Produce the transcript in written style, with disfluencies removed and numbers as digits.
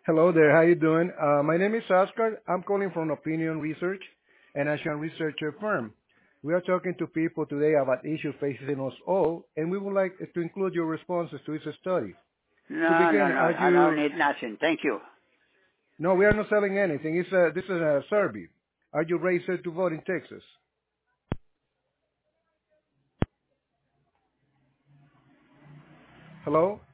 Hello there. How you doing? My name is Oscar. I'm calling from Opinion Research, a national research firm. We are talking to people today about issues facing us all, and we would like to include your responses to this study. To No, no, begin, no. are I don't you? need nothing. Thank you. No, we are not selling anything. This is a survey. Are you registered to vote in Texas? Hello.